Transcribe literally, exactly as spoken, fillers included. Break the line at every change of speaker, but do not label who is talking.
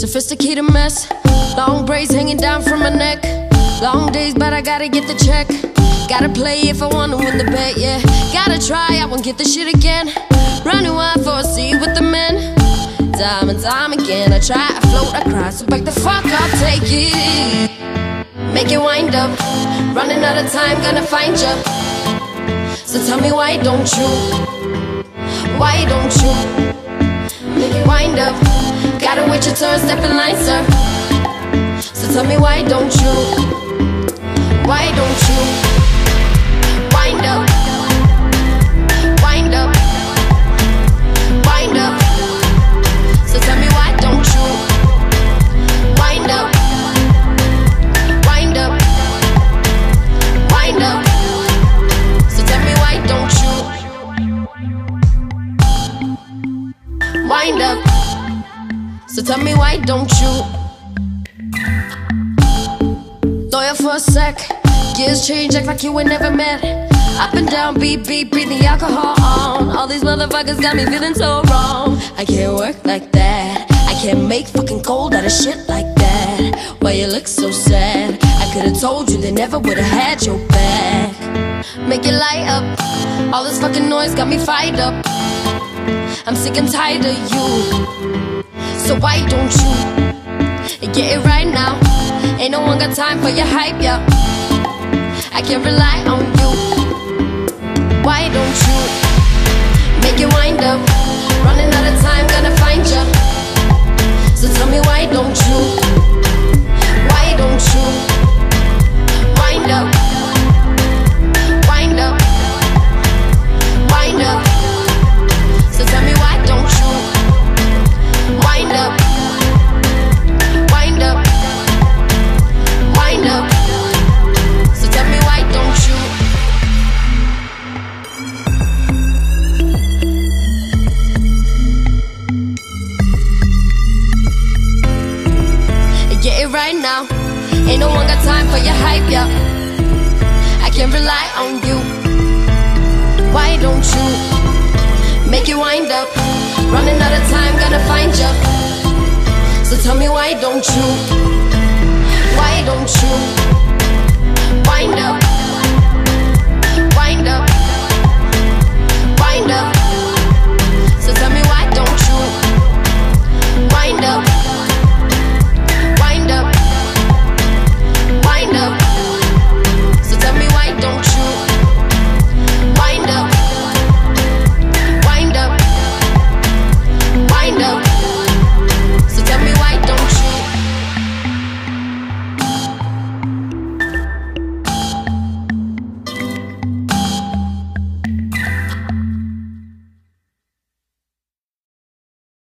Sophisticated mess, long braids hanging down from my neck. Long days, but I gotta get the check. Gotta play if I wanna win the bet, yeah. Gotta try, I won't get the shit again. Running wild for a seat with the men. Time and time again, I try, I float, I cry. So back the fuck up, take it. Make it wind up. Running out of time, gonna find ya. So tell me why don't you? Why don't you? Make it wind up. Gotta wait your turn, step in line, sir. So tell me why don't you? Why don't you? Wind up. Wind up. Wind up. So tell me why don't you? Wind up. Wind up. Wind up. So tell me why don't you? Wind up. So tell me why don't you? Lawyer for a sec. Gears change, act like you ain't never met. Up and down, beat, beat, breathe the alcohol on. All these motherfuckers got me feeling so wrong. I can't work like that. I can't make fucking gold out of shit like that. Why you look so sad? I could've told you they never would've had your back. Make it light up. All this fucking noise got me fired up. I'm sick and tired of you. So why don't you get it right now? Ain't no one got time for your hype, yeah. I can't rely on you. Why don't you make it wind up? Running out of time, gonna find ya. So tell me why don't you? Why don't you wind up? Wind up. Wind up. So tell me why don't you wind up? Wind up. Wind up. So tell me why don't you? Get it right now. Ain't no one got time for your hype, yeah. I can't rely on you. Why don't you make it wind up? Running out of time, gonna find ya. So tell me why don't you? Why don't you wind up?